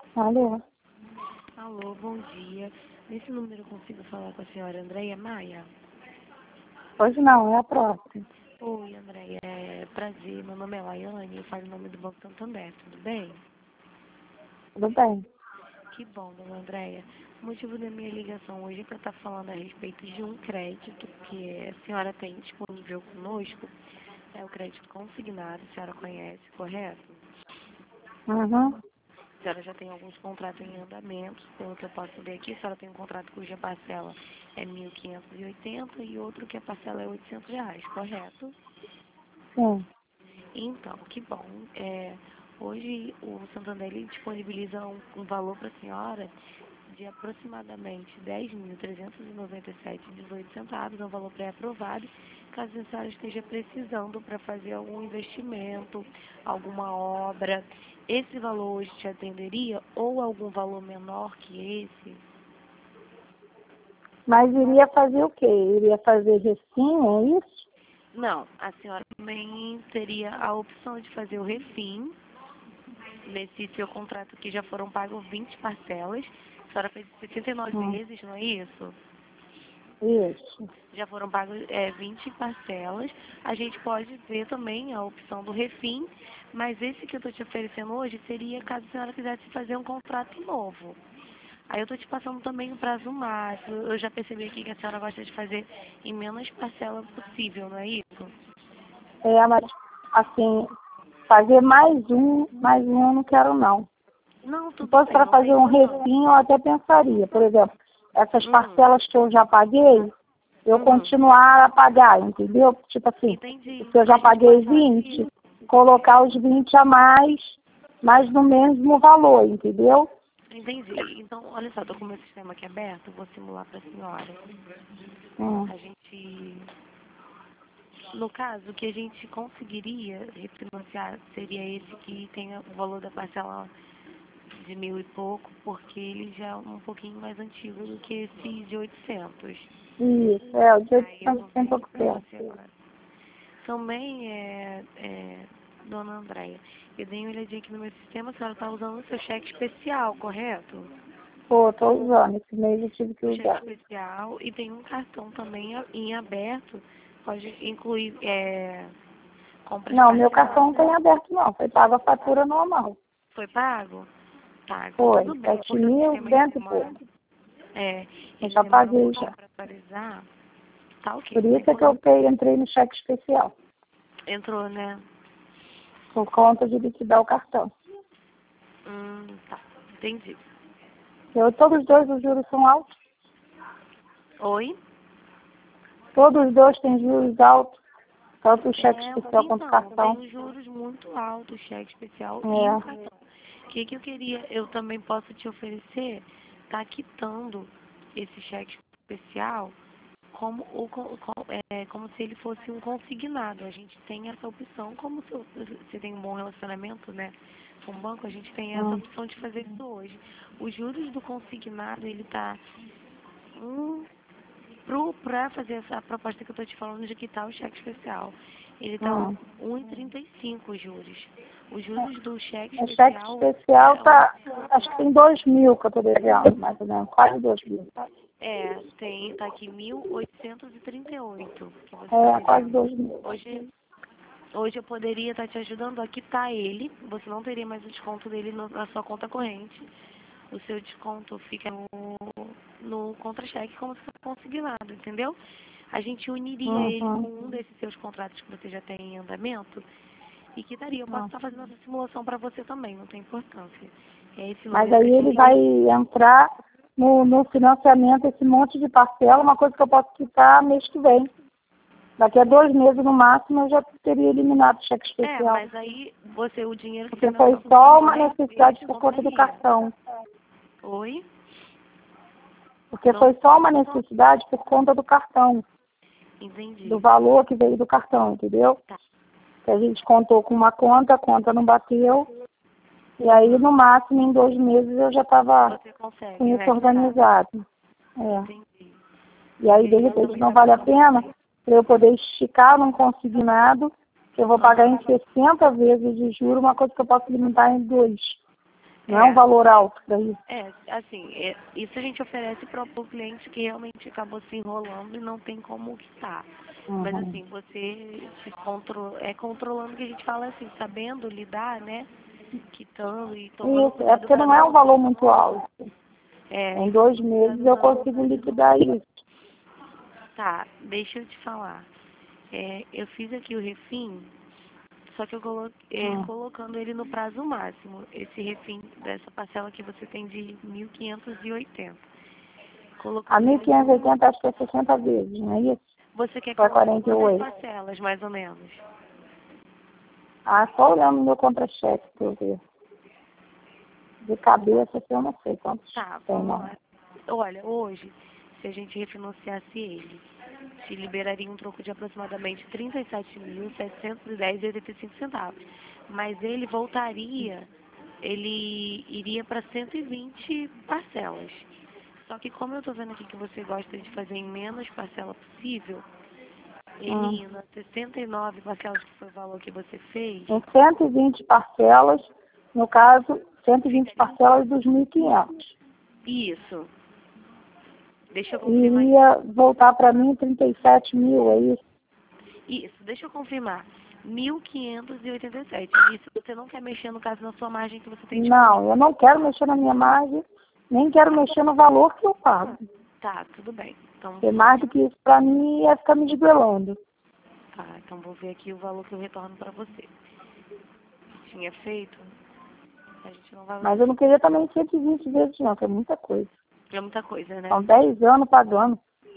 Alô? Alô, bom dia. Nesse número eu consigo falar com a senhora Andréia Maia? Hoje não, é a próxima. Oi, Andréia. Prazer. Meu nome é Laiane, eu falo em nome do Banco Santander, tudo bem? Tudo bem. Que bom, dona Andréia. O motivo da minha ligação hoje é para estar falando a respeito de um crédito que a senhora tem disponível conosco. É o crédito consignado, a senhora conhece, correto? Uhum. A senhora já tem alguns contratos em andamento, pelo que eu posso ver aqui. A senhora tem um contrato cuja parcela é 1.580 e outro que a parcela é R$ 800, correto? Sim. Então, que bom. Hoje o Santander ele disponibiliza um valor para a senhora de aproximadamente R$ 10.397,18, é um valor pré-aprovado, caso a senhora esteja precisando para fazer algum investimento, alguma obra. Esse valor hoje te atenderia ou algum valor menor que esse? Mas iria fazer o quê? Iria fazer refim, é isso? Não, a senhora também teria a opção de fazer o refim. Nesse seu contrato aqui já foram pagos 20 parcelas. A senhora fez 69 vezes, não é isso? Isso. Já foram pagos 20 parcelas. A gente pode ver também a opção do refim, mas esse que eu estou te oferecendo hoje seria caso a senhora quisesse fazer um contrato novo. Aí eu estou te passando também o prazo máximo. Eu já percebi aqui que a senhora gosta de fazer em menos parcela possível, não é isso? É, mas assim, fazer mais um eu não quero não. Não, Se tudo fosse bem, para não fazer tem um problema. refim, eu até pensaria. Por exemplo, essas parcelas que eu já paguei, eu continuar a pagar, entendeu? Tipo assim, Entendi. se eu já A gente paguei pode fazer 20, colocar os 20 a mais, mas no mesmo valor, entendeu? Entendi. Então, olha só, tô com o meu sistema aqui aberto, vou simular para a senhora. A gente, no caso, o que a gente conseguiria refinanciar seria esse que tem o valor da parcela de 1.000 e pouco, porque ele já é um pouquinho mais antigo do que esse de 800. Isso, o dia Aí de eu vou tem ver aqui pouco para tempo. você agora. Também dona Andréia, eu dei uma olhadinha aqui no meu sistema, a senhora está usando o seu cheque especial, correto? Pô, tô usando, esse mês eu tive que O cheque usar. especial e tem um cartão também em aberto, pode incluir compras Não, meu cartão não parceladas. tem aberto não, foi pago a fatura normal. Foi pago? Tá, então Foi, tudo bem, porque o sistema ele 7.100 e demora, pouco. Eu ele já demora um paguei pouquinho já. para atualizar. Tá ok, Por não tem isso é que problema. entrei no cheque especial, Entrou, né? por conta de liquidar o cartão. Tá, entendi. Todos os dois os juros são altos, Oi? todos os dois têm juros altos, tanto o cheque especial quanto o Então, tem cartão. os juros muito altos, cheque especial e o É. cartão. O que eu queria, eu também posso te oferecer, tá quitando esse cheque especial como, como se ele fosse um consignado. A gente tem essa opção, como se você tem um bom relacionamento, né, com o banco, a gente tem essa opção de fazer isso hoje. Os juros do consignado, ele tá para fazer essa proposta que eu estou te falando de quitar o cheque especial. Ele está 1,35 os juros. Os juros do cheque O cheque especial especial tá, acho que tem 2.000 que eu tô devendo, mais ou menos, quase 2.000. tá aqui 1.838 que você está Quase devendo. 2.000. Hoje eu poderia estar te ajudando a quitar ele. Você não teria mais o desconto dele na sua conta corrente. O seu desconto fica no contra-cheque como se fosse consignado, entendeu? A gente uniria ele com um desses seus contratos que você já tem em andamento e quitaria. Eu posso estar fazendo essa simulação para você também, não tem importância. É esse Mas número que aí eu te ele liguei. vai entrar no financiamento, esse monte de parcela, uma coisa que eu posso quitar mês que vem. Daqui a 2 meses, no máximo, eu já teria eliminado o cheque especial. Mas aí o dinheiro que Porque você foi não só uma necessidade por conta do cartão. Oi? Porque foi só uma necessidade por conta do cartão, Entendi. do valor que veio do cartão, entendeu? Tá. Que a gente contou com uma conta, a conta não bateu. E aí, no máximo, em 2 meses, eu já estava Você consegue, com isso né? organizado. Entendi. E aí, de repente, não vale a pena para eu poder esticar num consignado, que eu vou pagar em 60 vezes de juros, uma coisa que eu posso limitar em 2. Não é um valor alto para isso. Assim, isso a gente oferece para o cliente que realmente acabou se enrolando e não tem como quitar. Mas assim, você se controlando, que a gente fala assim, sabendo lidar, né? Quitando e tomando Isso, cuidado porque pra não é um valor muito alto. Em 2 meses eu consigo liquidar isso. Tá, deixa eu te falar. Eu fiz aqui o refim, só que eu colocando ele no prazo máximo. Esse refim dessa parcela que você tem de 1.580. A 1.580 acho que é 60 vezes, não é isso? Você quer Para colocar 48. quantas parcelas, mais ou menos? Só olhando o meu contra-cheque para eu ver. De cabeça, eu não sei quantos Tá, tem, vamos não. lá. Olha, hoje, se a gente refinanciasse ele, te liberaria um troco de aproximadamente R$ 37.710,85. Mas ele iria para 120 parcelas. Só que como eu tô vendo aqui que você gosta de fazer em menos parcela possível, ele indo a 69 parcelas, que foi o valor que você fez. Em 120 parcelas, no caso, 120 parcelas dos 1.500. Isso. Deixa eu confirmar. Iria voltar para mim 37 mil, é isso? Isso, deixa eu confirmar. 1.587. Isso você não quer mexer, no caso, na sua margem que você tem disponível? Não, eu não quero mexer na minha margem, nem quero mexer no valor que eu pago. Tá, tudo bem. Então, Porque mais do que isso, para mim, ia ficar me desvelando. tá, então vou ver aqui o valor que eu retorno para você. Tinha feito, a gente não vai... Mas eu não queria também 120 vezes não, que é muita coisa. É muita coisa, né? São 10 anos pagando.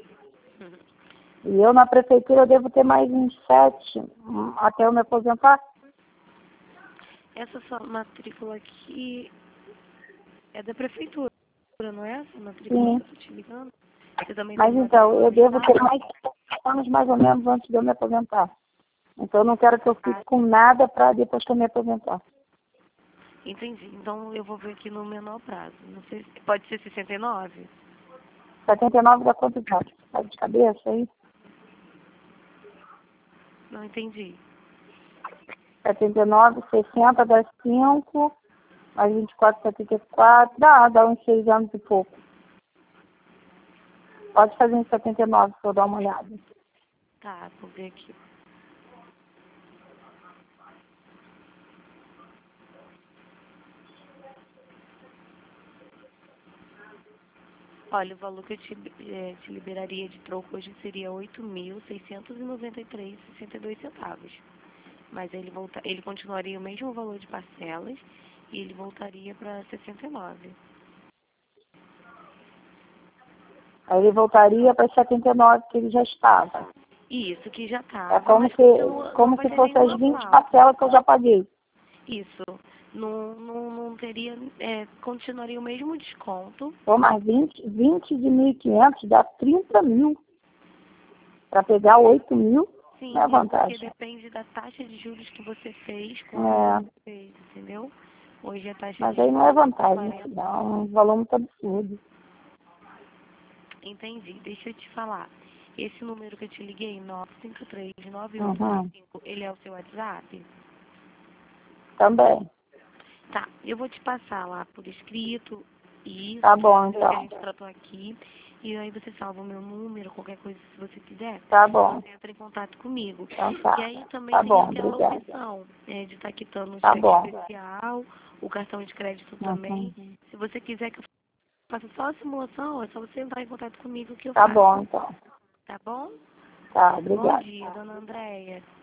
E eu na prefeitura eu devo ter mais uns 7 até eu me aposentar. Essa sua matrícula aqui é da prefeitura, não é essa matrícula que eu tô te ligando? Você também Mas tem então, eu devo ter matrícula? mais 7 anos mais ou menos antes de eu me aposentar. Então eu não quero que eu fique com nada para depois que eu me aposentar. Entendi. Então eu vou ver aqui no menor prazo. Não sei, pode ser 69? 79 dá quanto idade? Tá de cabeça aí? Não entendi. 79, 60 dá 5, mais 24, 74, dá uns 6 anos e pouco. Pode fazer em 79 se eu dar uma olhada. Tá, vou ver aqui. Olha, o valor que eu te liberaria de troco hoje seria R$ 8.693,62. Mas ele continuaria o mesmo valor de parcelas e ele voltaria para 69. Aí ele voltaria para 79 que ele já estava. Isso, que já tá. É como se fosse as 20 parcelas que eu já paguei. Isso. Não teria, continuaria o mesmo desconto. Pô, mas 20 de 1.500 dá 30 mil. Para pegar 8 mil, Sim, não é vantagem. porque depende da taxa de juros que você fez, É. você fez, entendeu? Hoje a taxa Mas de aí juros não é é vantagem, 40. dá um valor muito absurdo. Entendi. Deixa eu te falar. Esse número que eu te liguei, 953-9855, ele é o seu WhatsApp? Também. Tá, eu vou te passar lá por escrito isso, Tá bom, que então. a gente tratou aqui. E aí você salva o meu número, qualquer coisa se você quiser. Tá bom. Você entra em contato comigo. Então tá. E aí também Tá tem bom, aquela obrigada. opção de estar quitando o Tá cheque bom. especial, o cartão de crédito também. Se você quiser que eu faça só a simulação, é só você entrar em contato comigo que eu Tá faço. bom, então. Tá bom? Tá, Bom obrigada. dia, dona Andréia.